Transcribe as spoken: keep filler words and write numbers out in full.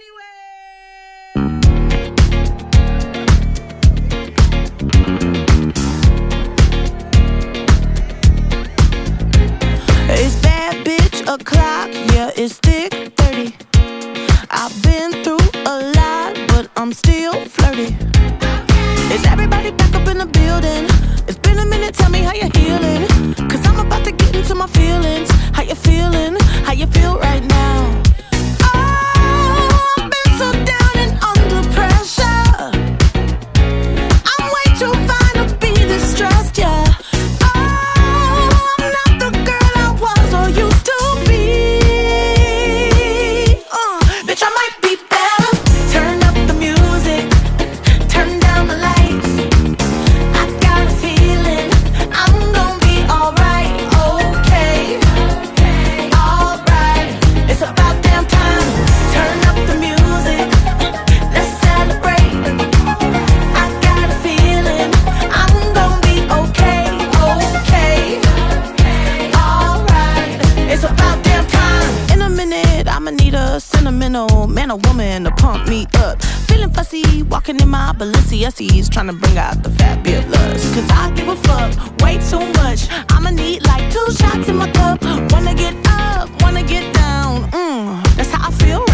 It's bad bitch o'clock, yeah, it's thick thirty. I've been through a lot, but I'm still flirty. Is everybody back up in the building? It's been a minute, tell me how you're healing. Cause I'm about to get into my feelings. How you feeling? How you feel right now? Oh, I've been so down and under pressure. I'm way too fine to be this stressed, yeah. Oh, I'm not the girl I was or used to be. uh, Bitch, I might be better. Turn up the music, turn down the lights. I got a feeling I'm gonna be alright, okay, alright. It's about damn time. Turn up the music, let's celebrate. I got a feeling I'm gonna be okay, okay, alright. It's about damn time. In a minute, I'ma need a sentimental man or woman to pump me up. Feeling fussy, walking in my Balenciennes, trying to bring out the fabulous. Cause I give a fuck way too much. I'ma need like two shots in my cup. Wanna get up, wanna get down. Mm, that's how I feel